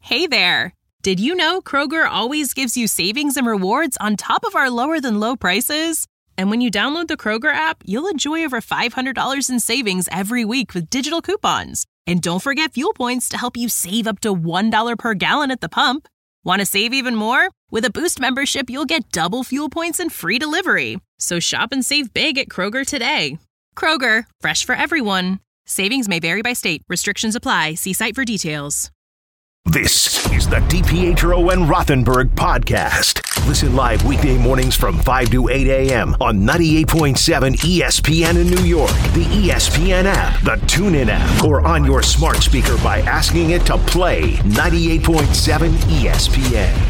Hey there! Did you know Kroger always gives you savings and rewards on top of our lower-than-low prices? And when you download the Kroger app, you'll enjoy over $500 in savings every week with digital coupons. And don't forget fuel points to help you save up to $1 per gallon at the pump. Want to save even more? With a Boost membership, you'll get double fuel points and free delivery. So shop and save big at Kroger today. Kroger, fresh for everyone. Savings may vary by state. Restrictions apply. See site for details. This is the DiPietro and Rothenberg podcast. Listen live weekday mornings from 5 to 8 a.m. on 98.7 ESPN in New York, the ESPN app, the TuneIn app, or on your smart speaker by asking it to play 98.7 ESPN.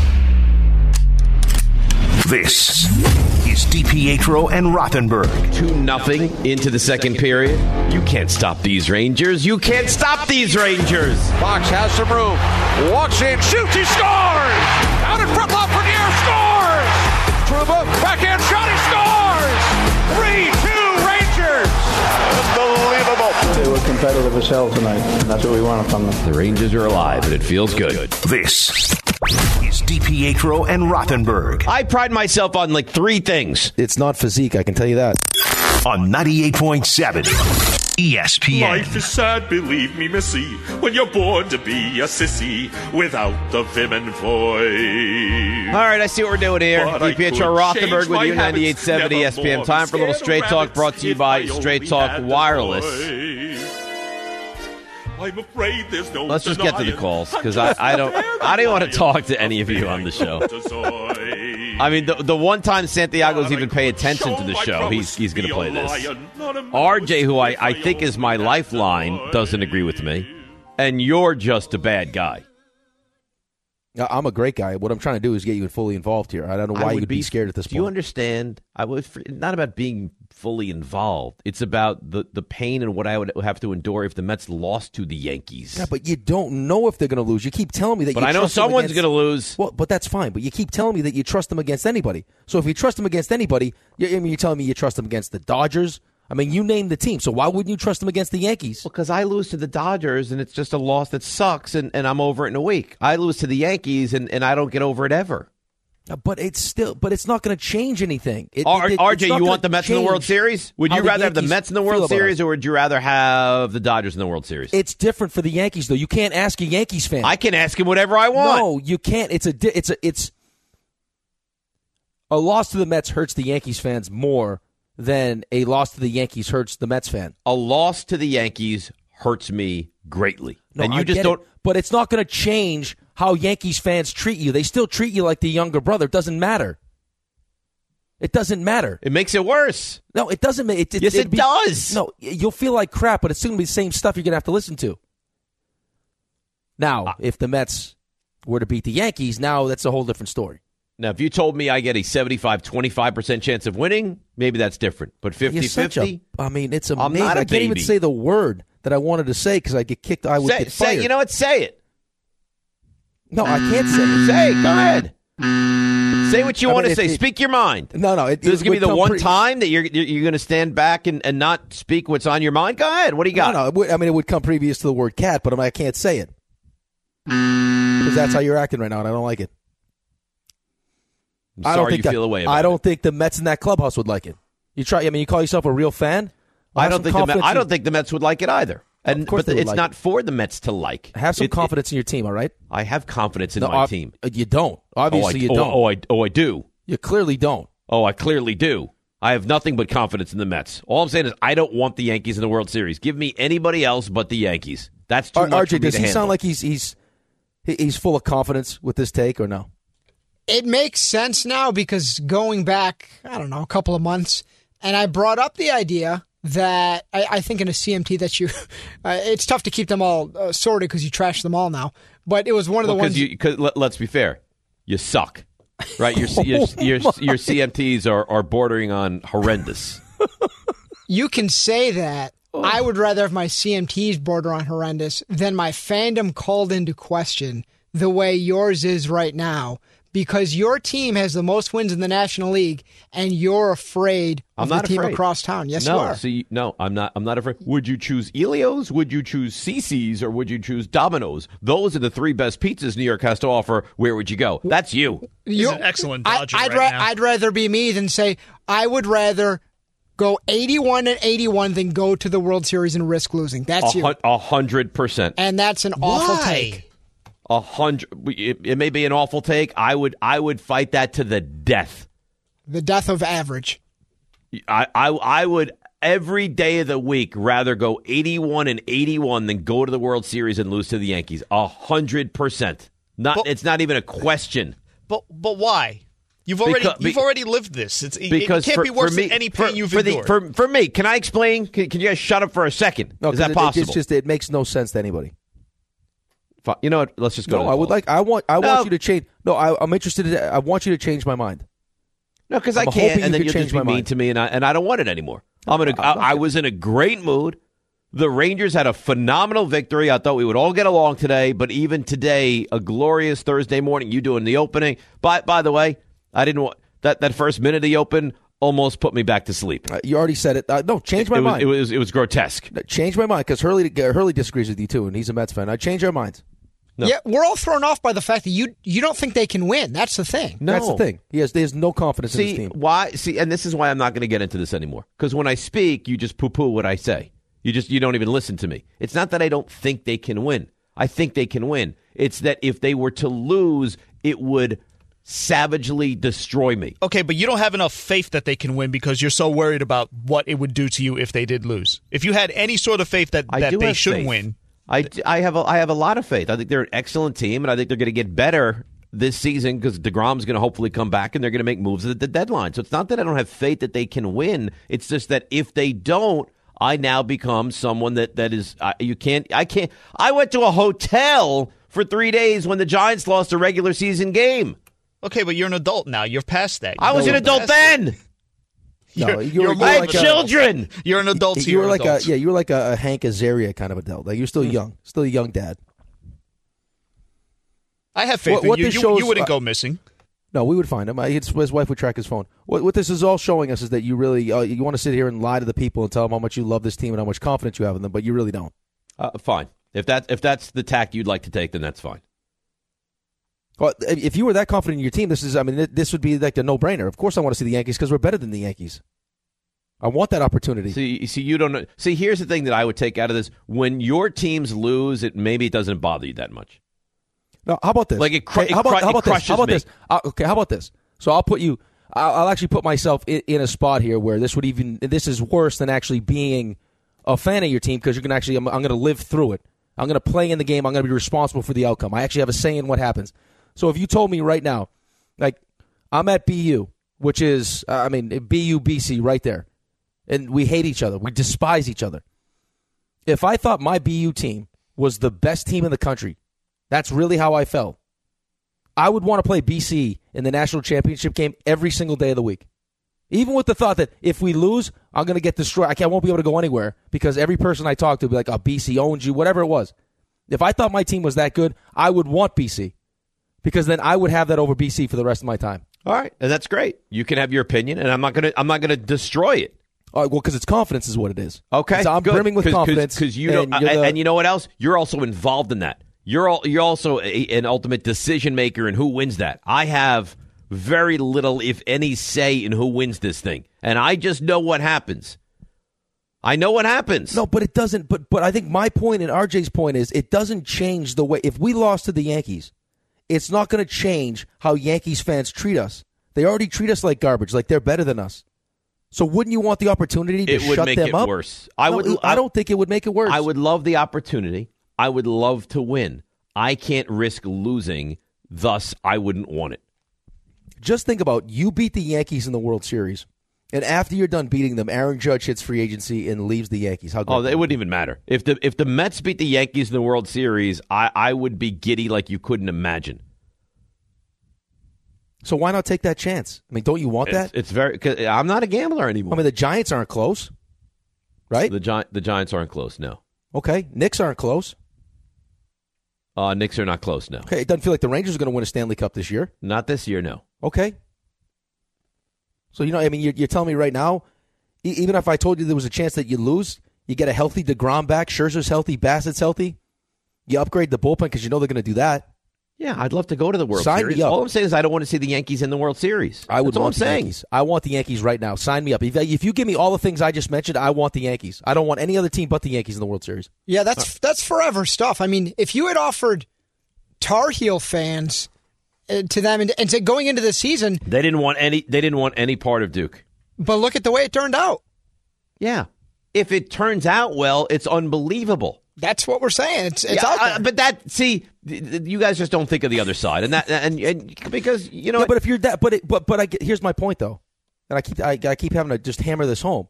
This is DiPietro and Rothenberg. 2-0 into the second period. You can't stop these Rangers. You can't stop these Rangers. Fox has some room. Walks in, shoots, he scores! Out in front, Lafreniere scores! Trouba, backhand shot, he scores! 3-2 Rangers! Unbelievable. They were competitive as hell tonight, and that's what we wanted from them. The Rangers are alive, and it feels good. This is DiPietro and Rothenberg. I pride myself on like 3 things. It's not physique, I can tell you that. On 98.7 ESPN. Life is sad, believe me, missy, when you're born to be a sissy without the vim and void. All right, I see what we're doing here. But I DiPietro could Rothenberg change with my you, habits, 98.7 never ESPN. more Time for a little scared Straight Talk, rabbits brought to you if by I Straight only Talk had the Wireless. voice. I'm afraid there's no Let's just get to the calls, because I don't want to talk to any of you on the show. I mean, the one time Santiago's even pay attention to the show, he's going to play this. RJ, who I think is my lifeline, doesn't agree with me. And you're just a bad guy. I'm a great guy. What I'm trying to do is get you fully involved here. I don't know why you would be scared at this point. Do you understand? Not about being fully involved. It's about the pain and what I would have to endure if the Mets lost to the Yankees. Yeah, but you don't know if they're going to lose. You keep telling me that. But I know someone's going to lose. Well, but that's fine. But you keep telling me that you trust them against anybody. So if you trust them against anybody, you're telling me you trust them against the Dodgers. I mean, you name the team. So why wouldn't you trust them against the Yankees? Because I lose to the Dodgers, and it's just a loss that sucks, and I'm over it in a week. I lose to the Yankees, and I don't get over it ever. But it's not going to change anything. RJ, you want the Mets in the World Series? Would you rather have the Mets in the World Series, or would you rather have the Dodgers in the World Series? It's different for the Yankees, though. You can't ask a Yankees fan. I can ask him whatever I want. No, you can't. It's a loss to the Mets hurts the Yankees fans more than a loss to the Yankees hurts the Mets fan. A loss to the Yankees hurts me greatly. No, and you just don't. But it's not going to change how Yankees fans treat you. They still treat you like the younger brother. It doesn't matter. It doesn't matter. It makes it worse. No, it doesn't make it. Yes, it does. No, you'll feel like crap, but it's soon going to be the same stuff you're going to have to listen to. Now, if the Mets were to beat the Yankees, now that's a whole different story. Now, if you told me I get a 75-25% chance of winning, maybe that's different. But 50-50? I mean, it's amazing. I'm not a I can't even say the word that I wanted to say because I get kicked. I would get fired. You know what? Say it. No, I can't say it. Say it. Go ahead. Say what you want to say. Speak your mind. No. This is going to be the one time that you're going to stand back and not speak what's on your mind? Go ahead. What do you got? No, it would come previous to the word cat, but I can't say it. Because that's how you're acting right now, and I don't like it. I'm sorry you feel away about it. I don't think the Mets in that clubhouse would like it. You call yourself a real fan? I don't think the Mets would like it either. But it's not for the Mets to like. Have some confidence in your team, all right? I have confidence in my team. You don't. Obviously, you don't. I do. You clearly don't. Oh, I clearly do. I have nothing but confidence in the Mets. All I'm saying is I don't want the Yankees in the World Series. Give me anybody else but the Yankees. That's too much RJ, for me does to he handle. sound like he's full of confidence with this take or no? It makes sense now because going back, I don't know, a couple of months, and I brought up the idea that I think in a CMT that you, it's tough to keep them all sorted because you trash them all now. But it was one of the ones. Let's be fair, you suck, right? Your CMTs are bordering on horrendous. You can say that. I would rather have my CMTs border on horrendous than my fandom called into question the way yours is right now. because your team has the most wins in the National League, and you're afraid of the team across town. Yes, you are. No, I'm not afraid. Would you choose Elio's? Would you choose CC's? Or would you choose Domino's? Those are the 3 best pizzas New York has to offer. Where would you go? That's you. He's an excellent Dodger now. I'd rather be me than say I would rather go 81-81 than go to the World Series and risk losing. That's you. 100%. And that's an awful take. 100. It may be an awful take. I would fight that to the death. The death of average. I would every day of the week rather go 81-81 than go to the World Series and lose to the Yankees. 100%. It's not even a question. But why? You've already lived this. It can't be worse than any pain you've endured. For me, can I explain? Can you guys shut up for a second? No, is that possible? It makes no sense to anybody. You know what? Let's just go. No, I want you to change. No, I'm interested. I want you to change my mind. No, because I can't, and then you'll just be mean to me, and I don't want it anymore. I was in a great mood. The Rangers had a phenomenal victory. I thought we would all get along today, but even today, a glorious Thursday morning. You doing the opening? By the way, I didn't want that first minute of the open. Almost put me back to sleep. You already said it. No, change my mind. It was grotesque. Change my mind because Hurley disagrees with you too, and he's a Mets fan. I change our minds. No. Yeah, we're all thrown off by the fact that you don't think they can win. That's the thing. No. That's the thing. There's no confidence in his team. Why? And this is why I'm not going to get into this anymore. Because when I speak, you just poo-poo what I say. You don't even listen to me. It's not that I don't think they can win. I think they can win. It's that if they were to lose, it would savagely destroy me. Okay, but you don't have enough faith that they can win because you're so worried about what it would do to you if they did lose. If you had any sort of faith that they should win. I have a lot of faith. I think they're an excellent team, and I think they're going to get better this season because DeGrom's going to hopefully come back, and they're going to make moves at the deadline. So it's not that I don't have faith that they can win. It's just that if they don't, I now become someone that is I can't. I went to a hotel for 3 days when the Giants lost a regular season game. Okay, but you're an adult now. You're past that. I was an adult then. No, I had children. You're an adult. You were like a Hank Azaria kind of adult. Like you're still young, still a young dad. I have faith in you. You wouldn't go missing. No, we would find him. His wife would track his phone. What this is all showing us is that you really you want to sit here and lie to the people and tell them how much you love this team and how much confidence you have in them, but you really don't. Fine. If that's the tack you'd like to take, then that's fine. Well, if you were that confident in your team, this would be like a no-brainer. Of course I want to see the Yankees because we're better than the Yankees. I want that opportunity. See, you don't know. See, here's the thing that I would take out of this. When your teams lose, maybe it doesn't bother you that much. No, how about this? Like how about this? Okay, how about this? So I'll actually put myself in a spot here where this is worse than actually being a fan of your team because I'm going to live through it. I'm going to play in the game. I'm going to be responsible for the outcome. I actually have a say in what happens. So if you told me right now, like I'm at BU, which is, BU, BC right there, and we hate each other. We despise each other. If I thought my BU team was the best team in the country, that's really how I felt. I would want to play BC in the national championship game every single day of the week. Even with the thought that if we lose, I'm going to get destroyed. I won't be able to go anywhere because every person I talk to will be like, oh, BC owns you, whatever it was. If I thought my team was that good, I would want BC because then I would have that over BC for the rest of my time. All right, and that's great. You can have your opinion, and I'm not going to destroy it. Well, because it's confidence is what it is. Okay, so I'm brimming with confidence. Because you don't, and you know what else? You're also involved in that. You're also an ultimate decision maker in who wins that. I have very little, if any, say in who wins this thing, and I just know what happens. I know what happens. No, but it doesn't. But I think my point and RJ's point is it doesn't change the way. If we lost to the Yankees, it's not going to change how Yankees fans treat us. They already treat us like garbage, like they're better than us. So wouldn't you want the opportunity to shut them up? It would make it worse. I don't think it would make it worse. I would love the opportunity. I would love to win. I can't risk losing, thus I wouldn't want it. Just think about you beat the Yankees in the World Series, and after you're done beating them, Aaron Judge hits free agency and leaves the Yankees. How good? It wouldn't even matter. If the Mets beat the Yankees in the World Series, I would be giddy like you couldn't imagine. So why not take that chance? I mean, don't you want that? It's very. 'Cause I'm not a gambler anymore. I mean, the Giants aren't close, right? The Giants aren't close. No. Okay, Knicks aren't close. Knicks are not close, no. Okay, it doesn't feel like the Rangers are going to win a Stanley Cup this year. Not this year, no. Okay. So, you're telling me right now, even if I told you there was a chance that you lose, you get a healthy DeGrom back, Scherzer's healthy, Bassett's healthy, you upgrade the bullpen because you know they're going to do that. Yeah, I'd love to go to the World Sign Series. me up. All I'm saying is I don't want to see the Yankees in the World Series. I would That's all want I'm the saying. Yankees. I want the Yankees right now. Sign me up. If you give me all the things I just mentioned, I want the Yankees. I don't want any other team but the Yankees in the World Series. Yeah, that's forever stuff. I mean, if you had offered Tar Heel fans to them and said going into the season, they didn't want any part of Duke. But look at the way it turned out. Yeah. If it turns out well, it's unbelievable. That's what we're saying. It's out there. But you guys just don't think of the other side, and because Yeah, but if you're that, here's my point though, and I keep having to just hammer this home.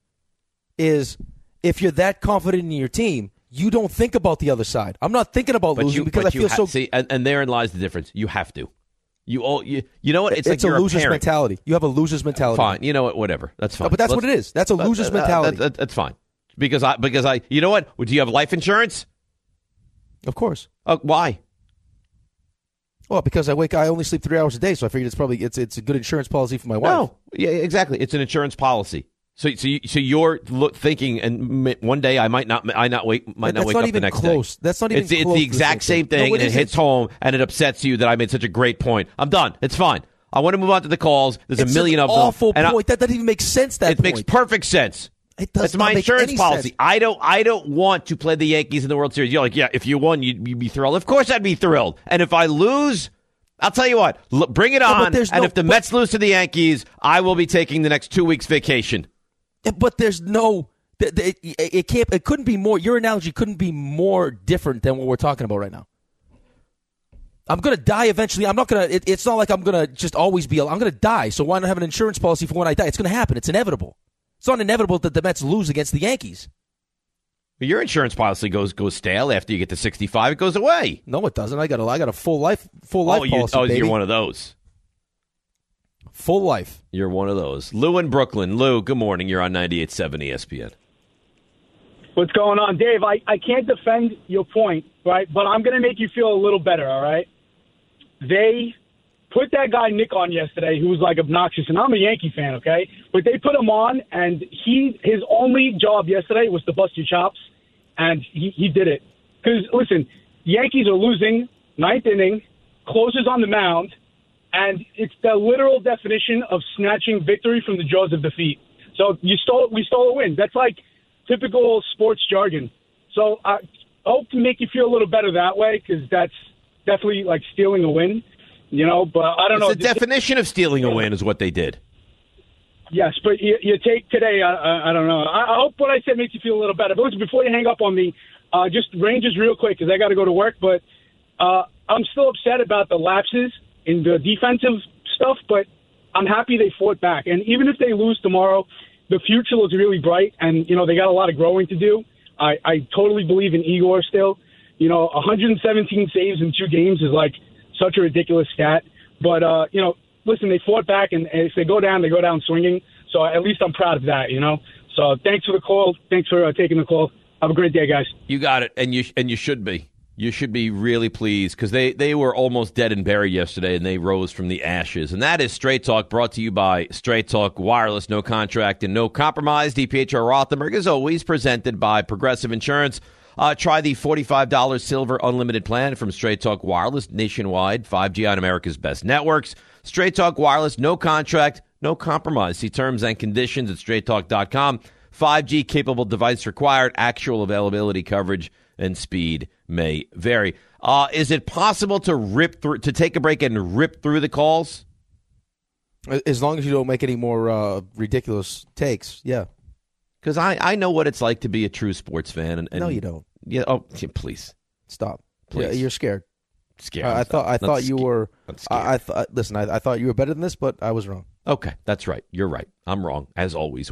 Is if you're that confident in your team, you don't think about the other side. I'm not thinking about losing because I feel so. See, and therein lies the difference. You have to. You know what? It's like a you're loser's parent. mentality. You have a loser's mentality. Fine. You know what? Whatever. That's fine. But that's what it is. That's a loser's mentality. That's fine. Because I, you know what? Do you have life insurance? Of course. Why? Well, because I only sleep 3 hours a day, so I figured it's a good insurance policy for my wife. No, yeah, exactly. It's an insurance policy. So you're thinking, and one day I might not wake up the next close. day. That's not even close. It's the exact same thing, and it hits home, and it upsets you that I made such a great point. I'm done. It's fine. I want to move on to the calls. There's a million of them. Awful point. That doesn't even make sense. It makes perfect sense. It does That's my insurance policy. Sense. I don't want to play the Yankees in the World Series. You're like, yeah, if you won, you'd be thrilled. Of course I'd be thrilled. And if I lose, I'll tell you what, bring it on. And if the Mets lose to the Yankees, I will be taking the next 2 weeks vacation. But there's no, it couldn't be more, your analogy couldn't be more different than what we're talking about right now. I'm going to die eventually. I'm not going to, it's not like I'm going to just always be, I'm going to die. So why not have an insurance policy for when I die? It's going to happen. It's inevitable. It's not inevitable that the Mets lose against the Yankees. Your insurance policy goes stale after you get to 65. It goes away. No, it doesn't. I got a full life policy. Oh, baby. You're one of those. Full life. You're one of those. Lou in Brooklyn. Lou, good morning. You're on 98.7 ESPN. What's going on, Dave? I can't defend your point, right? But I'm going to make you feel a little better, all right? They put that guy Nick on yesterday who was like obnoxious, and I'm a Yankee fan, okay? But they put him on, and his only job yesterday was to bust your chops, and he did it. Because, listen, Yankees are losing, ninth inning, closers on the mound, and it's the literal definition of snatching victory from the jaws of defeat. So we stole a win. That's like typical sports jargon. So I hope to make you feel a little better that way, because that's definitely like stealing a win. You know, but I don't know. The definition of stealing a win is what they did. Yes, but you take today, I don't know. I hope what I said makes you feel a little better. But listen, before you hang up on me, just Rangers real quick, because I got to go to work. But I'm still upset about the lapses in the defensive stuff, but I'm happy they fought back. And even if they lose tomorrow, the future looks really bright, and, you know, they got a lot of growing to do. I totally believe in Igor still. You know, 117 saves in 2 games is like such a ridiculous stat. But, you know, listen, they fought back, and if they go down swinging. So at least I'm proud of that, you know. So thanks for the call. Thanks for taking the call. Have a great day, guys. You got it, and you should be. You should be really pleased, because they were almost dead and buried yesterday, and they rose from the ashes. And that is Straight Talk, brought to you by Straight Talk Wireless. No contract and no compromise. DPHR Rothenberg is always presented by Progressive Insurance. Try the $45 Silver Unlimited plan from Straight Talk Wireless nationwide, 5G on America's best networks. Straight Talk Wireless, no contract, no compromise. See terms and conditions at straighttalk.com. 5G capable device required. Actual availability, coverage, and speed may vary. Is it possible to take a break and rip through the calls? As long as you don't make any more ridiculous takes, yeah. Because I know what it's like to be a true sports fan. And no, you don't. Yeah. Oh, please stop. Please. Yeah, you're scared. Scared. I thought you were. I thought you were better than this, but I was wrong. Okay, that's right. You're right. I'm wrong, as always.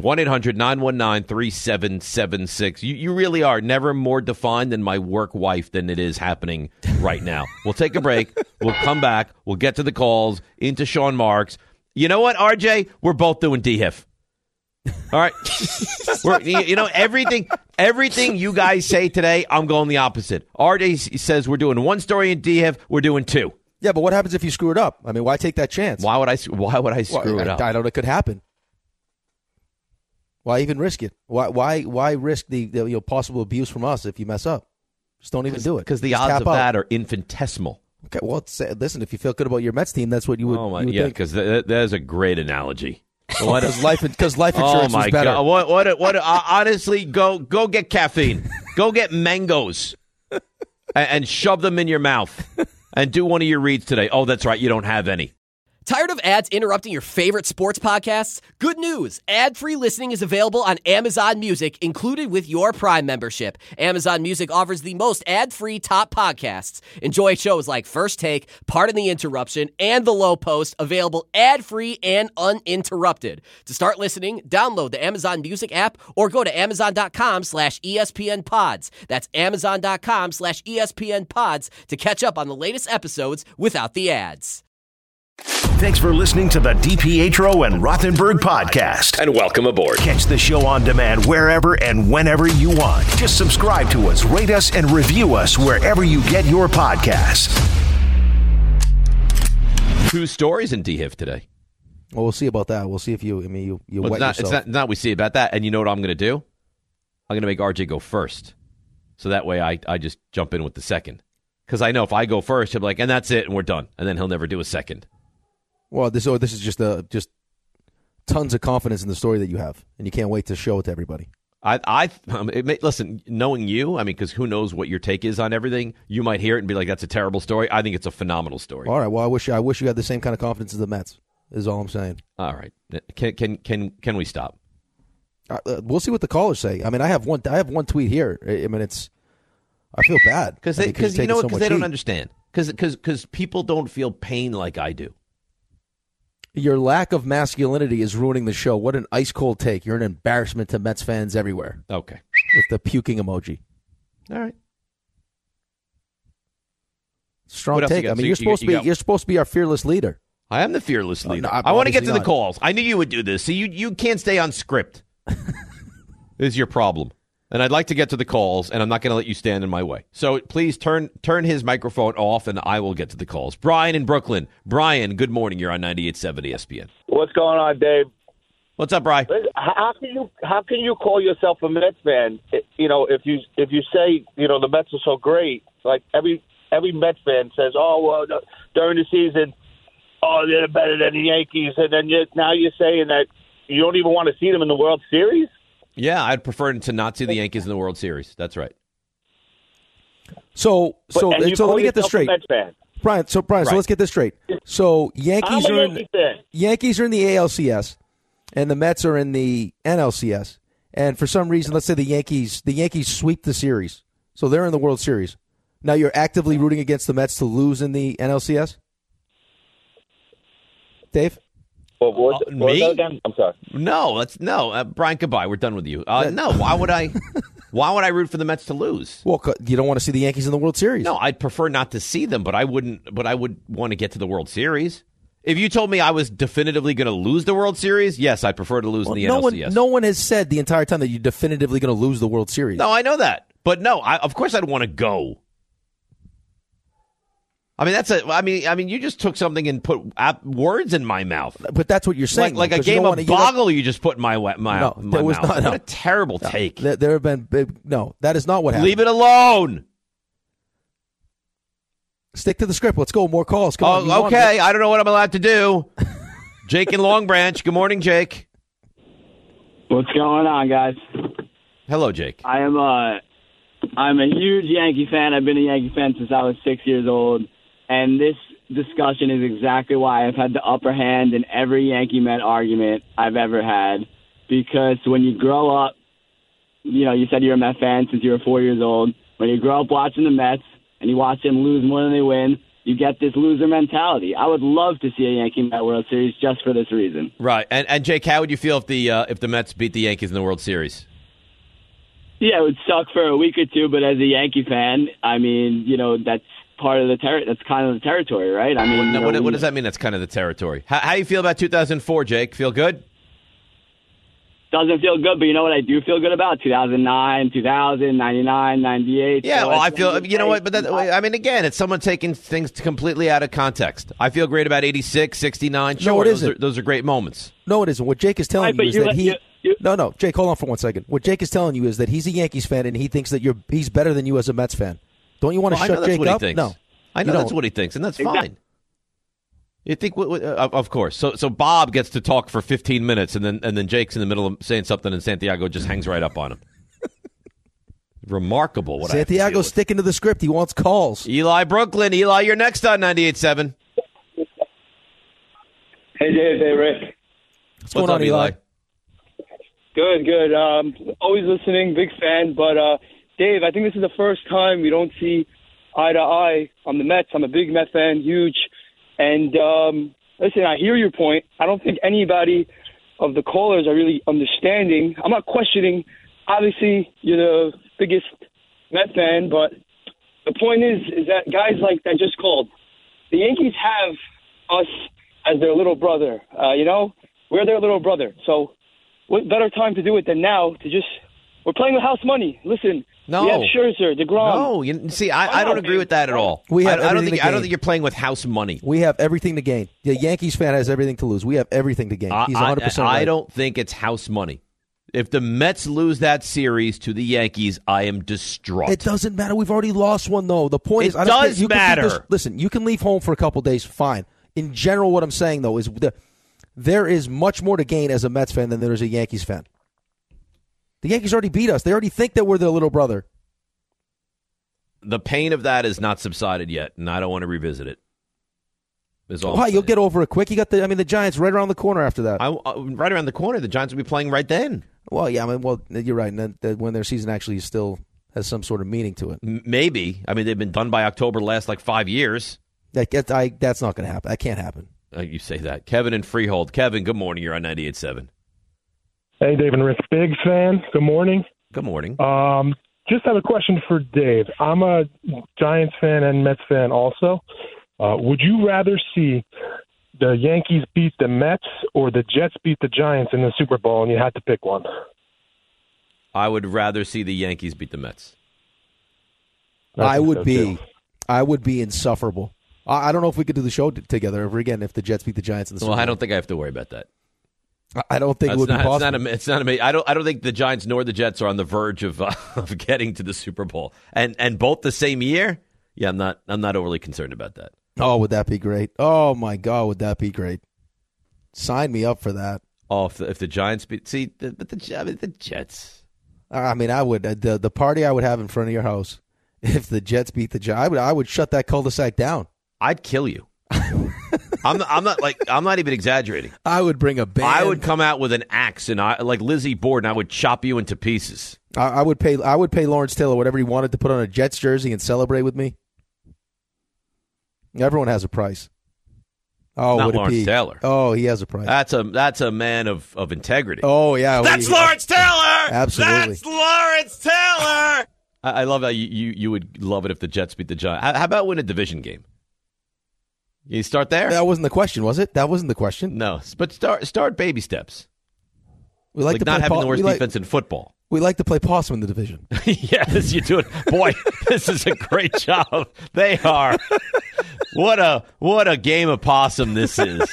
1-800-919-3776. You really are never more defined than my work wife than it is happening right now. We'll take a break. We'll come back. We'll get to the calls, into Sean Marks. You know what, RJ? We're both doing DHIF. All right. Everything you guys say today, I'm going the opposite. RJ says we're doing one story in DF, we're doing two. Yeah, but what happens if you screw it up? I mean, why take that chance? Why would I screw it up? I don't know. It could happen. Why even risk it? Why risk the possible abuse from us if you mess up? Just don't even do it. Because the odds of that are infinitesimal. Okay, well, listen, if you feel good about your Mets team, that's what you would, you would think. Yeah, because there's a great analogy. Because life insurance is better. God. What, honestly, go get caffeine. Go get mangoes and shove them in your mouth and do one of your reads today. Oh, that's right. You don't have any. Tired of ads interrupting your favorite sports podcasts? Good news. Ad-free listening is available on Amazon Music, included with your Prime membership. Amazon Music offers the most ad-free top podcasts. Enjoy shows like First Take, Pardon the Interruption, and The Low Post, available ad-free and uninterrupted. To start listening, download the Amazon Music app or go to Amazon.com/ESPN Pods. That's Amazon.com/ESPN Pods to catch up on the latest episodes without the ads. Thanks for listening to the DiPietro and Rothenberg podcast. And welcome aboard. Catch the show on demand wherever and whenever you want. Just subscribe to us, rate us, and review us wherever you get your podcasts. 2 stories in DHIF today. Well, we'll see about that. We'll see if you wet yourself. It's not we see about that. And you know what I'm going to do? I'm going to make RJ go first. So that way I just jump in with the second. Because I know if I go first, he'll be like, and that's it, and we're done. And then he'll never do a second. Well, this is just tons of confidence in the story that you have, and you can't wait to show it to everybody. Listen, knowing you, I mean, because who knows what your take is on everything, you might hear it and be like, "That's a terrible story." I think it's a phenomenal story. All right. Well, I wish you had the same kind of confidence as the Mets. Is all I'm saying. All right. Can we stop? We'll see what the callers say. I mean, I have one tweet here. I mean, I feel bad because they don't understand. Because people don't feel pain like I do. Your lack of masculinity is ruining the show. What an ice-cold take. You're an embarrassment to Mets fans everywhere. Okay. With the puking emoji. All right. Strong take. I mean, you're supposed to be our fearless leader. I am the fearless leader. I want to get to the calls. I knew you would do this. See, you can't stay on script. This is your problem. And I'd like to get to the calls, and I'm not going to let you stand in my way. So please turn his microphone off, and I will get to the calls. Brian in Brooklyn. Brian, good morning. You're on 98.7 ESPN. What's going on, Dave? What's up, Brian? How can you call yourself a Mets fan? You know, if you say the Mets are so great, like every Mets fan says, oh well, during the season, oh they're better than the Yankees, and then now you're saying that you don't even want to see them in the World Series. Yeah, I'd prefer to not see the Yankees in the World Series. That's right. So let me get this straight. Brian, so let's get this straight. So Yankees are in the ALCS and the Mets are in the NLCS. And for some reason, let's say the Yankees sweep the series. So they're in the World Series. Now you're actively rooting against the Mets to lose in the NLCS? Dave? Me? I'm sorry. No, Brian, goodbye. We're done with you. No, why would I? Why would I root for the Mets to lose? Well, you don't want to see the Yankees in the World Series. No, I'd prefer not to see them, but I wouldn't. But I would want to get to the World Series. If you told me I was definitively going to lose the World Series, yes, I'd prefer to lose in the NLCS. No one has said the entire time that you're definitively going to lose the World Series. No, I know that, but no, of course I'd want to go. I mean, you just took something and put words in my mouth. But that's what you're saying. Like a game of Boggle you just put in my mouth. There was not. What a terrible take. There have been that is not what happened. Leave it alone. Stick to the script. Let's go. More calls. Come on. Okay. I don't know what I'm allowed to do. Jake in Long Branch. Good morning, Jake. What's going on, guys? Hello, Jake. I'm a huge Yankee fan. I've been a Yankee fan since I was 6 years old. And this discussion is exactly why I've had the upper hand in every Yankee-Met argument I've ever had. Because when you grow up, you said you're a Met fan since you were 4 years old. When you grow up watching the Mets and you watch them lose more than they win, you get this loser mentality. I would love to see a Yankee-Met World Series just for this reason. Right. And Jake, how would you feel if the Mets beat the Yankees in the World Series? Yeah, it would suck for a week or two, but as a Yankee fan, I mean, that's part of that's kind of the territory, right? I mean, what does that mean? That's kind of the territory. How you feel about 2004, Jake? Feel good? doesn't feel good, but you know what I do feel good about? 2009, 2000, 99, 98. Yeah, So well, I it's- feel, you know what, but again, it's someone taking things completely out of context. I feel great about 86, 69. Sure, No, it isn't. Those are great moments. No, it isn't. What Jake is telling Right, but you is you that let- he. you- No, Jake, hold on for 1 second. What Jake is telling you is that he's a Yankees fan and he thinks that he's better than you as a Mets fan. Don't you want to Well, I know shut that's Jake what he up? thinks. No, I know You that's don't. what he thinks, and that's fine. You think, of course. So Bob gets to talk for 15 minutes, and then Jake's in the middle of saying something, and Santiago just hangs right up on him. Remarkable. What Santiago's sticking to the script. He wants calls. Eli Brooklyn. Eli, you're next on 98.7. Hey, Dave. Hey, Rick. What's going on, Eli? Good. Always listening, big fan. But, Dave, I think this is the first time we don't see eye to eye on the Mets. I'm a big Met fan, huge. And, listen, I hear your point. I don't think anybody of the callers are really understanding. I'm not questioning. Obviously, you're the biggest Met fan, but the point is that guys like that just called. The Yankees have us as their little brother. We're their little brother. So what better time to do it than now to just – we're playing with house money. Listen, No. we have Scherzer, DeGrom. No, I don't agree with that at all. We have I don't everything think to gain. you're playing with house money. We have everything to gain. The Yankees fan has everything to lose. We have everything to gain. He's 100% right. I don't think it's house money. If the Mets lose that series to the Yankees, I am distraught. It doesn't matter. We've already lost one, though. The point is, It does you can keep matter. this- listen, you can leave home for a couple days, fine. In general, what I'm saying, though, is there is much more to gain as a Mets fan than there is a Yankees fan. The Yankees already beat us. They already think that we're their little brother. The pain of that is not subsided yet, and I don't want to revisit it. Is all. Why? You'll get over it quick. You got the Giants right around the corner after that. Right around the corner. The Giants will be playing right then. Well, yeah, you're right. And then when their season actually still has some sort of meaning to it. Maybe. I mean, they've been done by October the last 5 years. That's not going to happen. That can't happen. You say that. Kevin in Freehold. Kevin, good morning. You're on 98.7. Hey, Dave and Rick. Big fan. Good morning. Good morning. Just have a question for Dave. I'm a Giants fan and Mets fan also. Would you rather see the Yankees beat the Mets or the Jets beat the Giants in the Super Bowl and you had to pick one? I would rather see the Yankees beat the Mets. I would be insufferable. I don't know if we could do the show together ever again if the Jets beat the Giants in the Super Bowl. Well, I don't think I have to worry about that. I don't think it would be possible. It's not amazing. I don't think the Giants nor the Jets are on the verge of getting to the Super Bowl, and both the same year. Yeah, I'm not overly concerned about that. Oh, would that be great? Oh my God, would that be great? Sign me up for that. Oh, if the Giants beat, the Jets. I mean, I would the party I would have in front of your house if the Jets beat the Giants. I would shut that cul-de-sac down. I'd kill you. I'm not even exaggerating. I would bring a band. I would come out with an axe and like Lizzie Borden, I would chop you into pieces. I would pay Lawrence Taylor whatever he wanted to put on a Jets jersey and celebrate with me. Everyone has a price. Oh, not would it Lawrence be? Taylor. Oh, he has a price. That's a man of integrity. Oh yeah, that's Lawrence Taylor. Absolutely, that's Lawrence Taylor. I love how you would love it if the Jets beat the Giants. How about win a division game? You start there? That wasn't the question, was it? That wasn't the question. No, but start baby steps. We like to not play having the worst defense in football. We like to play possum in the division. Yes, you do it. Boy, this is a great job. They are. What a game of possum this is.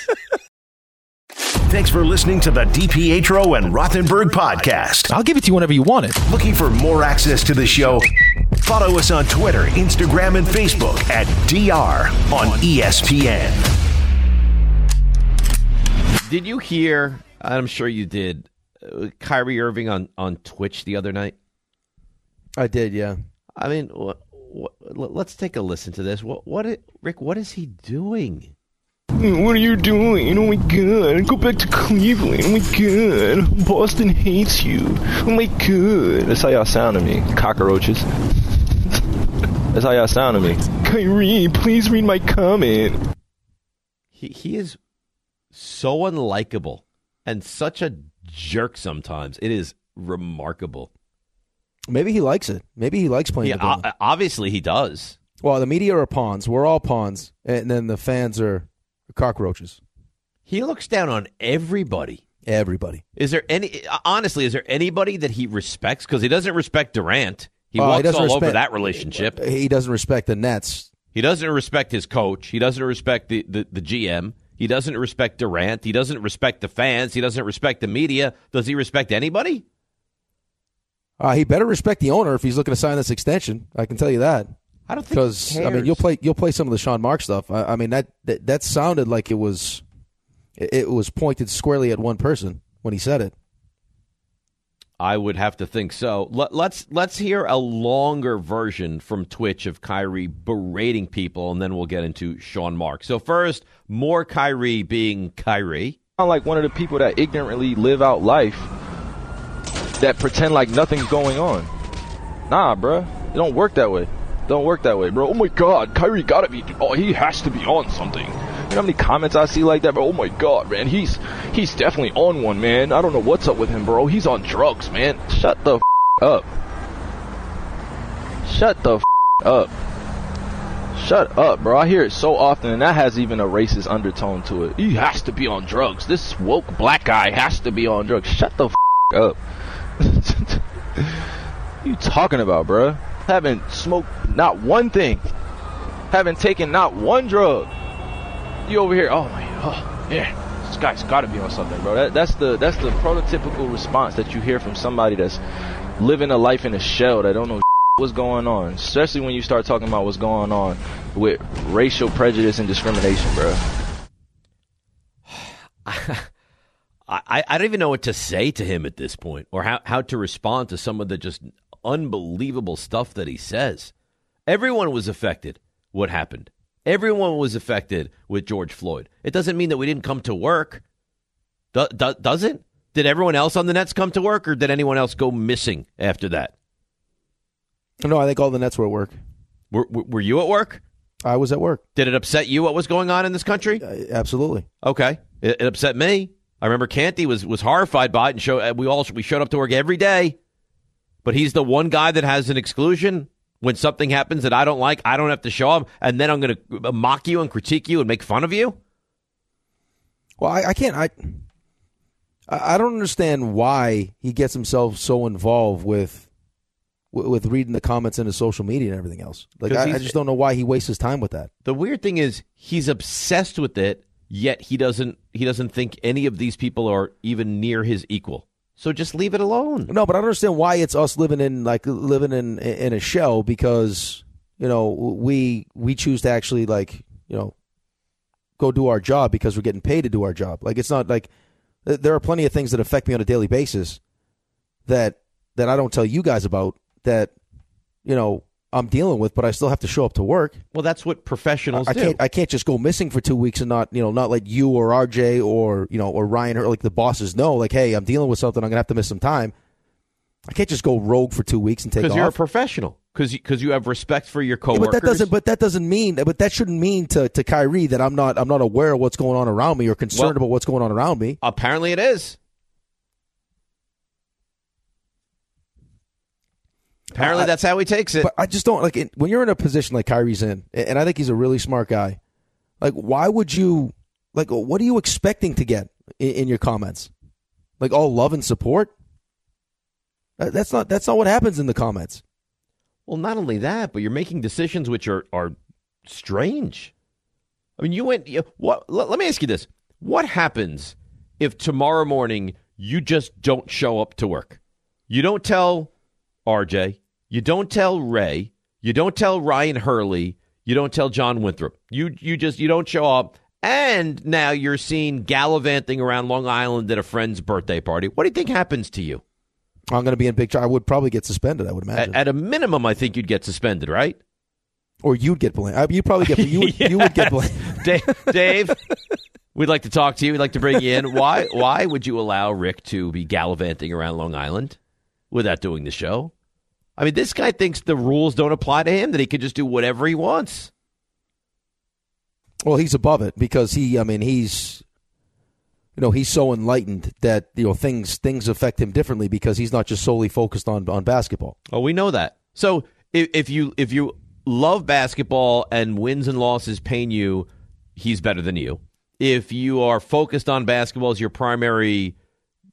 Thanks for listening to the DiPietro and Rothenberg podcast. I'll give it to you whenever you want it. Looking for more access to the show? Follow us on Twitter, Instagram, and Facebook at DR on ESPN. Did you hear, I'm sure you did, Kyrie Irving on Twitch the other night? I did, yeah. I mean, let's take a listen to this. Rick, what is he doing? What are you doing? Oh my god, go back to Cleveland. Oh my god, Boston hates you. Oh my god. That's how y'all sound to me, cockroaches. That's how y'all sound to me. Kyrie, please read my comment. He is so unlikable and such a jerk sometimes. It is remarkable. Maybe he likes it. Maybe he likes playing the villain. Obviously he does. Well, the media are pawns. We're all pawns. And then the fans are cockroaches. He looks down on everybody. Everybody. Is there anybody that he respects? Because he doesn't respect Durant. He walks all over that relationship. He doesn't respect the Nets. He doesn't respect his coach. He doesn't respect the GM. He doesn't respect Durant. He doesn't respect the fans. He doesn't respect the media. Does he respect anybody? He better respect the owner if he's looking to sign this extension. I can tell you that. I don't think because I mean you'll play some of the Sean Mark stuff. I mean that sounded like it was pointed squarely at one person when he said it. I would have to think so. Let's hear a longer version from Twitch of Kyrie berating people, and then we'll get into Sean Mark. So first, more Kyrie being Kyrie. I'm like one of the people that ignorantly live out life that pretend like nothing's going on. Nah, bruh. It don't work that way. Don't work that way, bro. Oh, my God. Kyrie gotta be... Oh, he has to be on something. You know how many comments I see like that, bro? Oh, my God, man. He's definitely on one, man. I don't know what's up with him, bro. He's on drugs, man. Shut the up. Shut the up. Shut up, bro. I hear it so often, and that has even a racist undertone to it. He has to be on drugs. This woke black guy has to be on drugs. Shut the up. What you talking about, bro? Haven't smoked not one thing. Haven't taken not one drug. You over here, yeah, this guy's got to be on something, bro. That's the prototypical response that you hear from somebody that's living a life in a shell that don't know what's going on, especially when you start talking about what's going on with racial prejudice and discrimination, bro. I don't even know what to say to him at this point, or how to respond to some of the just unbelievable stuff that he says. Everyone was affected. What happened? Everyone was affected with George Floyd. It doesn't mean that we didn't come to work. Does it? Did everyone else on the Nets come to work, or did anyone else go missing after that? No, I think all the Nets were at work. Were you at work? I was at work. Did it upset you what was going on in this country? Absolutely. Okay. It upset me. I remember Canty was horrified by it, and we showed up to work every day. But he's the one guy that has an exclusion. When something happens that I don't like, I don't have to show up, and then I'm going to mock you and critique you and make fun of you? Well, I can't. I don't understand why he gets himself so involved with reading the comments in his social media and everything else. Like I just don't know why he wastes his time with that. The weird thing is he's obsessed with it, yet he doesn't think any of these people are even near his equal. So just leave it alone. No, but I don't understand why it's us living in a shell, because we choose to actually go do our job because we're getting paid to do our job. Like, it's not like there are plenty of things that affect me on a daily basis that I don't tell you guys about that I'm dealing with, but I still have to show up to work. Well, that's what professionals do. I can't just go missing for 2 weeks and not let you or RJ or Ryan or the bosses know, like, hey, I'm dealing with something, I'm gonna have to miss some time. I can't just go rogue for 2 weeks and take off. Because you're a professional. Because you have respect for your coworkers. Yeah, but that shouldn't mean to Kyrie that I'm not aware of what's going on around me or concerned about what's going on around me. Apparently it is. Apparently that's how he takes it. But I just don't when you're in a position like Kyrie's in, and I think he's a really smart guy. Like, why would you what are you expecting to get in your comments? Like, all love and support? That's not what happens in the comments. Well, not only that, but you're making decisions which are strange. I mean, let me ask you this. What happens if tomorrow morning you just don't show up to work? You don't tell RJ, you don't tell Ray, you don't tell Ryan Hurley, you don't tell John Winthrop. You don't show up, and now you're seen gallivanting around Long Island at a friend's birthday party. What do you think happens to you? I'm going to be in big trouble. I would probably get suspended, I would imagine. At a minimum, I think you'd get suspended, right? Or you'd get blamed. You'd probably get you would get blamed. Dave, we'd like to talk to you. We'd like to bring you in. Why would you allow Rick to be gallivanting around Long Island without doing the show? I mean, this guy thinks the rules don't apply to him, that he can just do whatever he wants. Well, he's above it because he's so enlightened that things affect him differently because he's not just solely focused on basketball. Oh, we know that. So if you love basketball and wins and losses pain you, he's better than you. If you are focused on basketball as your primary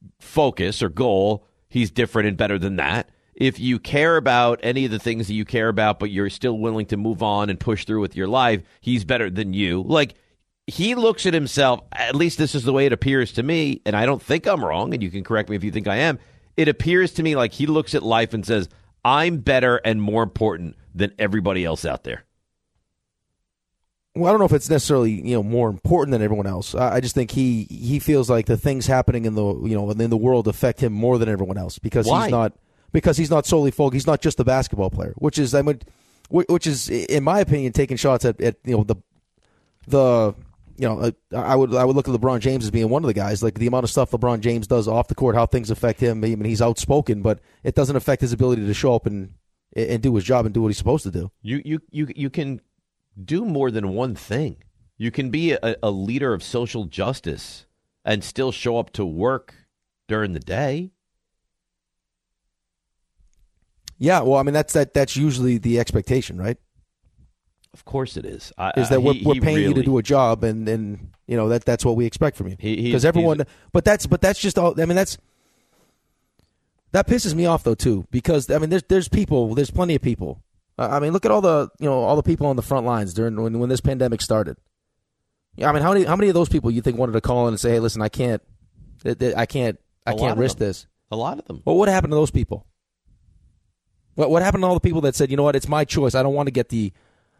focus or goal, he's different and better than that. If you care about any of the things that you care about, but you're still willing to move on and push through with your life, he's better than you. Like, he looks at himself, at least this is the way it appears to me, and I don't think I'm wrong, and you can correct me if you think I am. It appears to me like he looks at life and says, I'm better and more important than everybody else out there. Well, I don't know if it's necessarily more important than everyone else. I just think he feels like the things happening in the in the world affect him more than everyone else because Why? he's not solely focused. He's not just a basketball player, which is in my opinion taking shots at I would look at LeBron James as being one of the guys. Like the amount of stuff LeBron James does off the court, how things affect him. I mean, he's outspoken, but it doesn't affect his ability to show up and do his job and do what he's supposed to do. You can do more than one thing. You can be a leader of social justice and still show up to work during the day. Yeah, well, I mean that's usually the expectation, right? Of course it is. Is that we're paying you to do a job, and that's what we expect from you. Because everyone, but that's just all. I mean that pisses me off though too. Because I mean there's plenty of people. I mean look at all the people on the front lines during when this pandemic started. I mean how many of those people you think wanted to call in and say, hey, listen, I can't risk this. A lot of them. Well, what happened to those people? What happened to all the people that said, you know what, it's my choice. I don't want to get the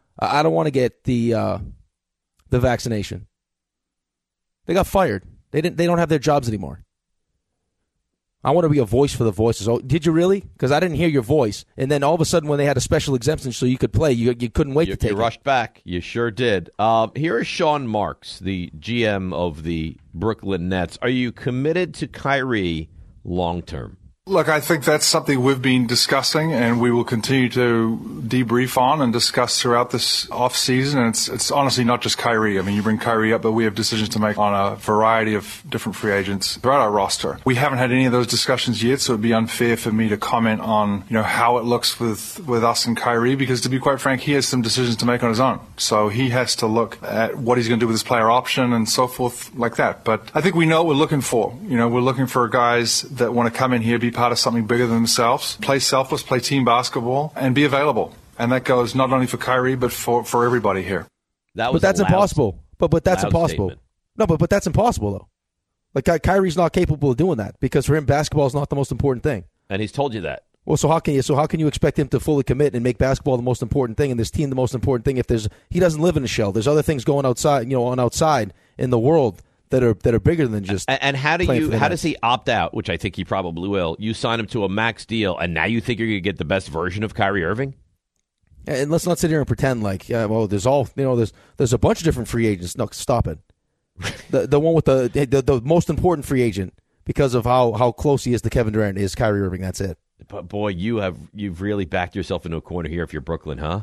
vaccination. They got fired. They don't have their jobs anymore. I want to be a voice for the voices. Oh, did you really? Because I didn't hear your voice. And then all of a sudden, when they had a special exemption so you could play, you couldn't wait to take it. You rushed back. You sure did. Here is Sean Marks, the GM of the Brooklyn Nets. Are you committed to Kyrie long term? Look, I think that's something we've been discussing and we will continue to debrief on and discuss throughout this off season. And it's honestly not just Kyrie. I mean, you bring Kyrie up, but we have decisions to make on a variety of different free agents throughout our roster. We haven't had any of those discussions yet, so it'd be unfair for me to comment on, how it looks with us and Kyrie, because to be quite frank, he has some decisions to make on his own. So he has to look at what he's going to do with his player option and so forth like that. But I think we know what we're looking for. We're looking for guys that want to come in here, be part of something bigger than themselves, play selfless, play team basketball, and be available. And that goes not only for Kyrie, but for everybody here. But that's impossible. But that's impossible. Statement. No, but that's impossible, though. Like, Kyrie's not capable of doing that because for him, basketball is not the most important thing. And he's told you that. Well, so how can you expect him to fully commit and make basketball the most important thing and this team the most important thing if he doesn't live in a shell? There's other things going outside, outside in the world that are bigger than just. And how does he opt out? Which I think he probably will. You sign him to a max deal, and now you think you're going to get the best version of Kyrie Irving? And let's not sit here and pretend like there's a bunch of different free agents. No, stop it. The one with the most important free agent because of how close he is to Kevin Durant is Kyrie Irving. That's it. But boy, you've really backed yourself into a corner here if you're Brooklyn, huh?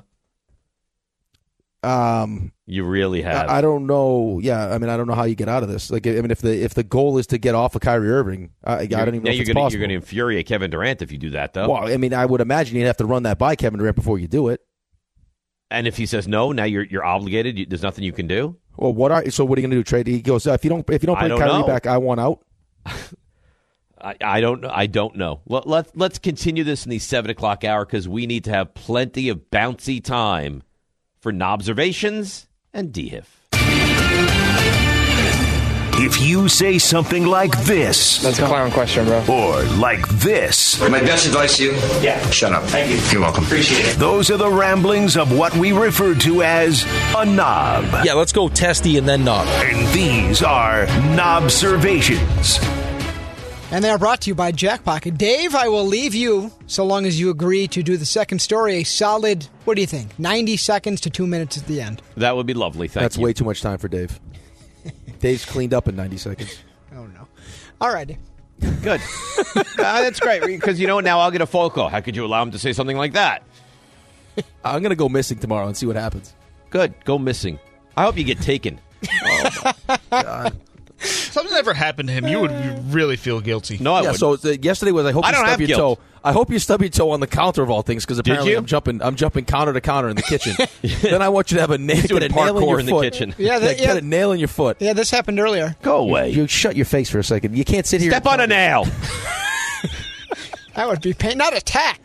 You really have. I don't know. Yeah, I mean, I don't know how you get out of this. Like, I mean, if the goal is to get off of Kyrie Irving, I don't even know if it's possible. You're going to infuriate Kevin Durant if you do that, though. Well, I mean, I would imagine you'd have to run that by Kevin Durant before you do it. And if he says no, now you're obligated. There's nothing you can do. Well, what are you going to do? Trade? He goes, if you don't bring Kyrie back, I want out. I don't know. Well, let's continue this in the 7 o'clock hour because we need to have plenty of bouncy time for Nobservations and DHIF. If you say something like this. That's a clown question, bro. Or like this. My best advice to you? Yeah. Shut up. Thank you. You're welcome. Appreciate it. Those are the ramblings of what we refer to as a knob. Yeah, let's go testy and then knob. And these are Nobservations. And they are brought to you by Jackpocket. Dave, I will leave you, so long as you agree to do the second story, a solid, what do you think, 90 seconds to 2 minutes at the end. That would be lovely. That's way too much time for Dave. Dave's cleaned up in 90 seconds. Oh, no. All right. Good. That's great, because now I'll get a phone call. How could you allow him to say something like that? I'm going to go missing tomorrow and see what happens. Good. Go missing. I hope you get taken. Oh, my God. something ever happened to him, you would really feel guilty. No, I wouldn't. So yesterday was I hope you stub your toe. I hope you stub your toe on the counter of all things because apparently I'm jumping counter to counter in the kitchen. Then I want you to have a nail in the kitchen. Get a nail in your foot. Yeah, this happened earlier. Go away. You shut your face for a second. You can't sit here. Step on a nail. That would be pain, not attack.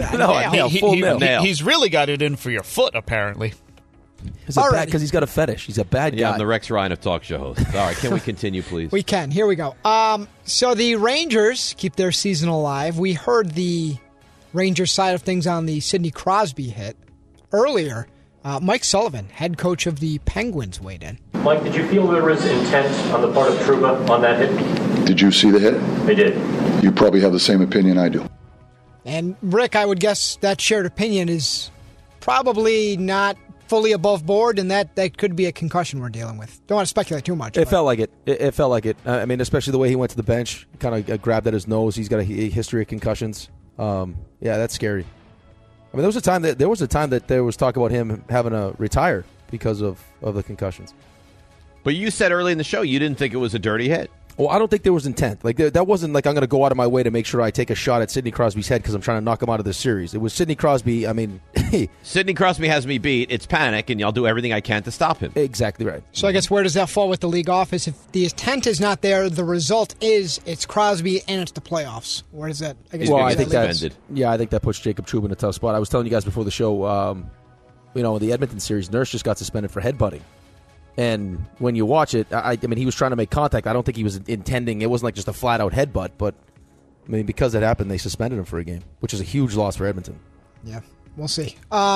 Full nail. He's really got it in for your foot, apparently. Because he's got a fetish. He's a bad guy. Yeah, I'm the Rex Ryan of talk show hosts. All right, can we continue, please? We can. Here we go. So the Rangers keep their season alive. We heard the Rangers side of things on the Sidney Crosby hit earlier. Mike Sullivan, head coach of the Penguins, weighed in. Mike, did you feel there was intent on the part of Trouba on that hit? Did you see the hit? I did. You probably have the same opinion I do. And Rick, I would guess that shared opinion is probably not fully above board, and that could be a concussion we're dealing with. Don't want to speculate too much. It felt like it. It felt like it. I mean, especially the way he went to the bench, kind of grabbed at his nose. He's got a history of concussions. Yeah, that's scary. I mean, there was a time that there was talk about him having to retire because of the concussions. But you said early in the show you didn't think it was a dirty hit. Well, I don't think there was intent. Like that wasn't like I'm going to go out of my way to make sure I take a shot at Sidney Crosby's head because I'm trying to knock him out of this series. It was Sidney Crosby. I mean, Sidney Crosby has me beat. It's panic, and I'll do everything I can to stop him. Exactly right. So I guess where does that fall with the league office? If the intent is not there, the result is it's Crosby and it's the playoffs. Where does that? I think that puts Jacob Trouba in a tough spot. I was telling you guys before the show, the Edmonton series, Nurse just got suspended for headbutting. And when you watch it, I mean, he was trying to make contact. I don't think he was intending. It wasn't like just a flat-out headbutt. But, I mean, because it happened, they suspended him for a game, which is a huge loss for Edmonton. Yeah, we'll see.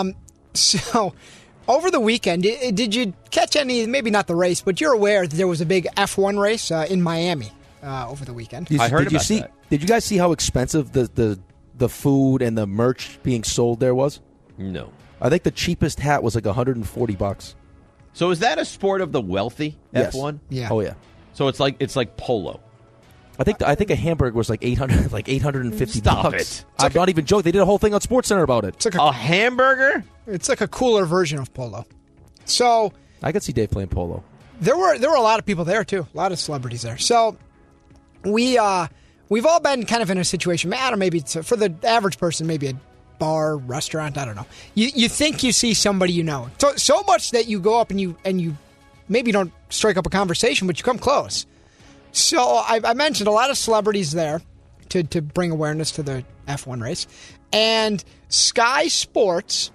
So, over the weekend, did you catch any, maybe not the race, but you're aware that there was a big F1 race in Miami over the weekend? I heard about that. Did you guys see how expensive the food and the merch being sold there was? No. I think the cheapest hat was like $140. So is that a sport of the wealthy, yes. F1? Yeah. Oh yeah. So it's like polo. I think a hamburger was like $850. Stop it! I'm not even joking. They did a whole thing on SportsCenter about it. It's like a hamburger. It's like a cooler version of polo. So I could see Dave playing polo. There were a lot of people there too. A lot of celebrities there. So we've all been kind of in a situation. I don't know, maybe it's for the average person, maybe a bar, restaurant, I don't know. You think you see somebody you know. So much that you go up and you maybe don't strike up a conversation, but you come close. So I mentioned a lot of celebrities there to bring awareness to the F1 race. And Sky Sports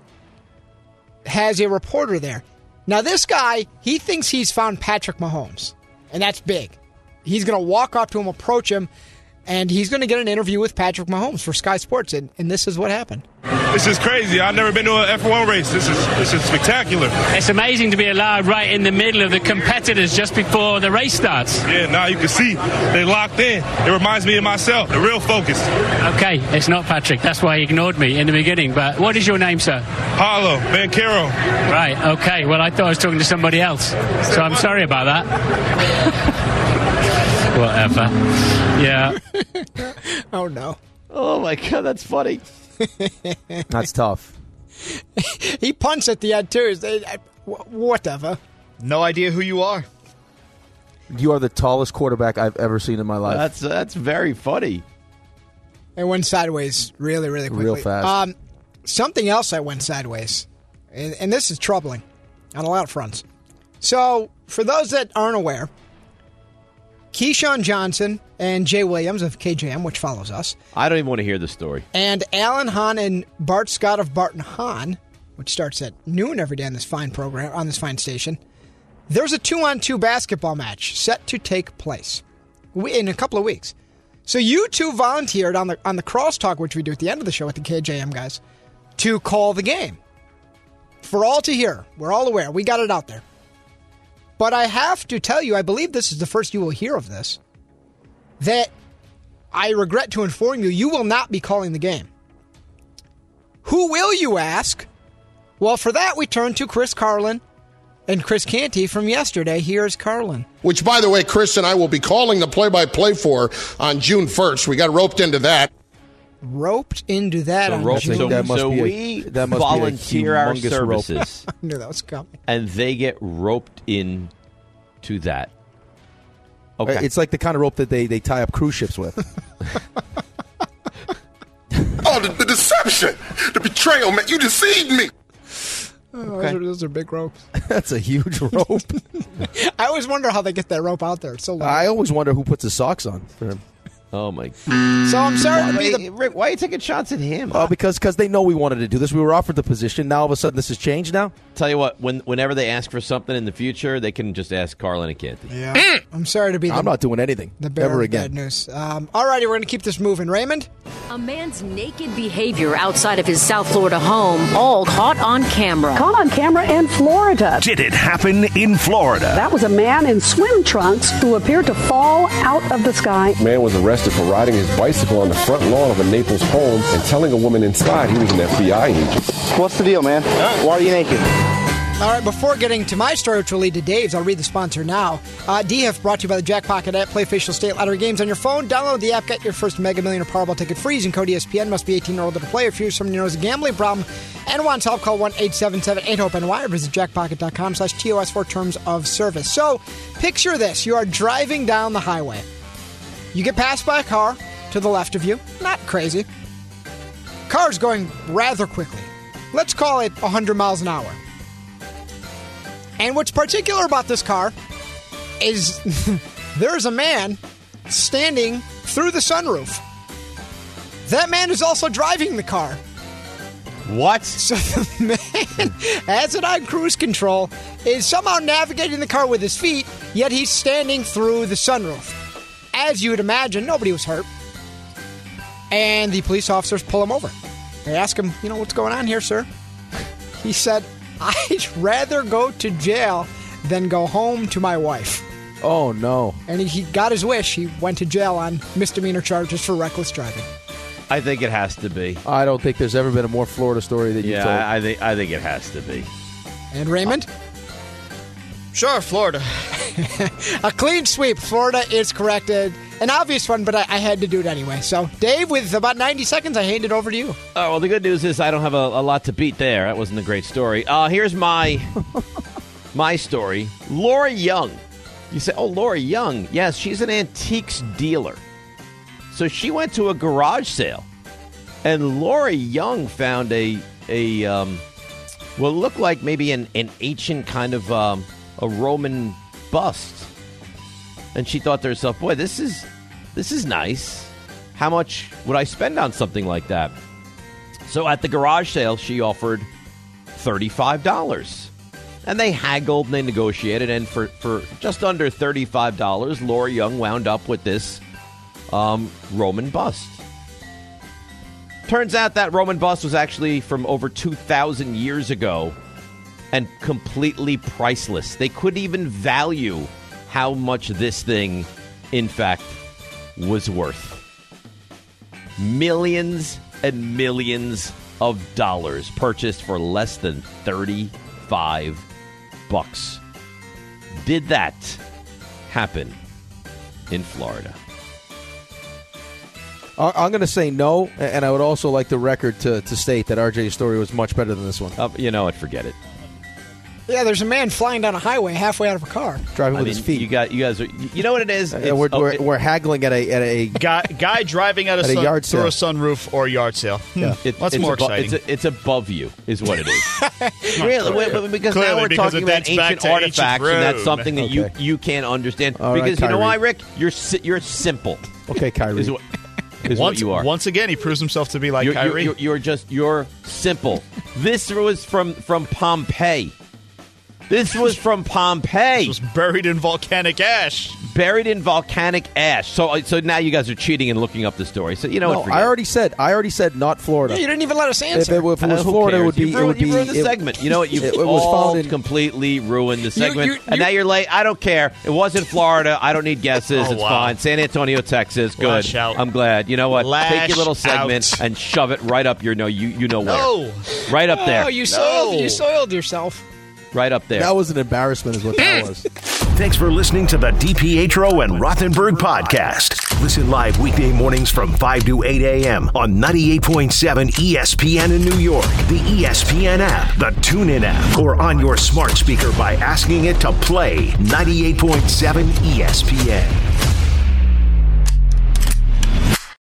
has a reporter there. Now this guy, he thinks he's found Patrick Mahomes. And that's big. He's going to walk up to him, approach him, and he's going to get an interview with Patrick Mahomes for Sky Sports, and this is what happened. This is crazy. I've never been to an F1 race. This is spectacular. It's amazing to be allowed right in the middle of the competitors just before the race starts. Yeah, now you can see they're locked in. It reminds me of myself. They're real focused. Okay, it's not Patrick. That's why he ignored me in the beginning. But what is your name, sir? Paulo Banchero. Right, okay. Well, I thought I was talking to somebody else. So I'm sorry about that. Whatever. Yeah. Oh, no. Oh, my God, that's funny. That's tough. He punts at the end, too. Whatever. No idea who you are. You are the tallest quarterback I've ever seen in my life. That's very funny. It went sideways really, really quickly. Real fast. Something else that went sideways, and this is troubling on a lot of fronts. So, for those that aren't aware, Keyshawn Johnson and Jay Williams of KJM, which follows us. I don't even want to hear the story. And Alan Hahn and Bart Scott of Bart and Hahn, which starts at noon every day on this fine program, on this fine station. There's a 2-on-2 basketball match set to take place in a couple of weeks. So you two volunteered on the crosstalk, which we do at the end of the show with the KJM guys, to call the game. For all to hear. We're all aware. We got it out there. But I have to tell you, I believe this is the first you will hear of this, that I regret to inform you, you will not be calling the game. Who will you ask? Well, for that, we turn to Chris Carlin and Chris Canty from yesterday. Here's Carlin. Which, by the way, Chris and I will be calling the play-by-play for on June 1st. We got roped into that. Roped into that on June 1st. So we volunteer our services. I knew that was coming. And they get roped in to that. Okay. It's like the kind of rope that they tie up cruise ships with. Oh, the deception, the betrayal, man. You deceived me. Those are big ropes. That's a huge rope. I always wonder how they get that rope out there. It's so long. I always wonder who puts his socks on for him. Oh, my. So I'm sorry to be the... Rick, why are you taking shots at him? Because they know we wanted to do this. We were offered the position. Now all of a sudden this has changed now? Tell you what, whenever they ask for something in the future, they can just ask Carlin and Canty. Yeah. I'm sorry to be the... I'm not doing anything. The bearer ever of again. bad news. All righty, we're going to keep this moving. Raymond? A man's naked behavior outside of his South Florida home, all caught on camera. Caught on camera in Florida. Did it happen in Florida? That was a man in swim trunks who appeared to fall out of the sky. Man was arrested for riding his bicycle on the front lawn of a Naples home and telling a woman inside he was an FBI agent. What's the deal, man? Why are you naked? All right, before getting to my story, which will lead to Dave's, I'll read the sponsor now. DHF brought to you by the Jackpocket app. Play official state lottery games on your phone. Download the app. Get your first Mega Million or Powerball ticket free using code ESPN. Must be 18 or older to play. If you're someone who knows a gambling problem and wants help, call 1-877-8-HOPE-NY or visit jackpocket.com/TOS for terms of service. So, picture this. You are driving down the highway. You get passed by a car to the left of you. Not crazy. Car's going rather quickly. Let's call it 100 miles an hour. And what's particular about this car is there's a man standing through the sunroof. That man is also driving the car. What? So the man has it on cruise control, is somehow navigating the car with his feet, yet he's standing through the sunroof. As you would imagine, nobody was hurt. And the police officers pull him over. They ask him, what's going on here, sir? He said, I'd rather go to jail than go home to my wife. Oh, no. And he got his wish. He went to jail on misdemeanor charges for reckless driving. I think it has to be. I don't think there's ever been a more Florida story than you told. Yeah, I think it has to be. And Raymond? Sure, Florida. A clean sweep. Florida is correct. An obvious one, but I had to do it anyway. So, Dave, with about 90 seconds, I hand it over to you. Oh, well, the good news is I don't have a lot to beat there. That wasn't a great story. Here's my story. Laura Young. You say, oh, Laura Young. Yes, she's an antiques dealer. So she went to a garage sale, and Laura Young found a looked like maybe an ancient kind of a Roman bust. And she thought to herself, boy, this is nice. How much would I spend on something like that? So at the garage sale, she offered $35. And they haggled and they negotiated. And for just under $35, Laura Young wound up with this Roman bust. Turns out that Roman bust was actually from over 2,000 years ago and completely priceless. They couldn't even value how much this thing, in fact, was worth. Millions and millions of dollars purchased for less than $35. Did that happen in Florida? I'm going to say no, and I would also like the record to state that RJ's story was much better than this one. You know what? Forget it. Yeah, there's a man flying down a highway halfway out of a car. Driving with his feet. You guys are. You know what it is? We're haggling at a guy driving out a yard sale. through a sunroof or a yard sale. Yeah. What's more exciting? It's above you, is what it is. Really, because Clearly, now we're because talking it about dates back ancient to artifacts, ancient and that's Rome. something that you can't understand. All because right, you know why, Kyrie. Rick? You're simple. Okay, Kyrie. Is what you are. Once again, he proves himself to be like Kyrie. You're simple. This was from Pompeii. This was from Pompeii. It was buried in volcanic ash. So now you guys are cheating and looking up the story. So I already said not Florida. Yeah, you didn't even let us answer. If it was Florida, it would be. You ruined the segment. You know what? You all completely ruined the segment. And now you're late. I don't care. It wasn't Florida. I don't need guesses. It's fine. San Antonio, Texas. Good. Lash out. I'm glad. You know what? Take your little segment out. and shove it right up your you know where. No. Right up there. Oh, you soiled yourself. Right up there. That was an embarrassment is what that was. Thanks for listening to the DiPietro and Rothenberg podcast. Listen live weekday mornings from 5 to 8 a.m. on 98.7 ESPN in New York, the ESPN app, the TuneIn app, or on your smart speaker by asking it to play 98.7 ESPN.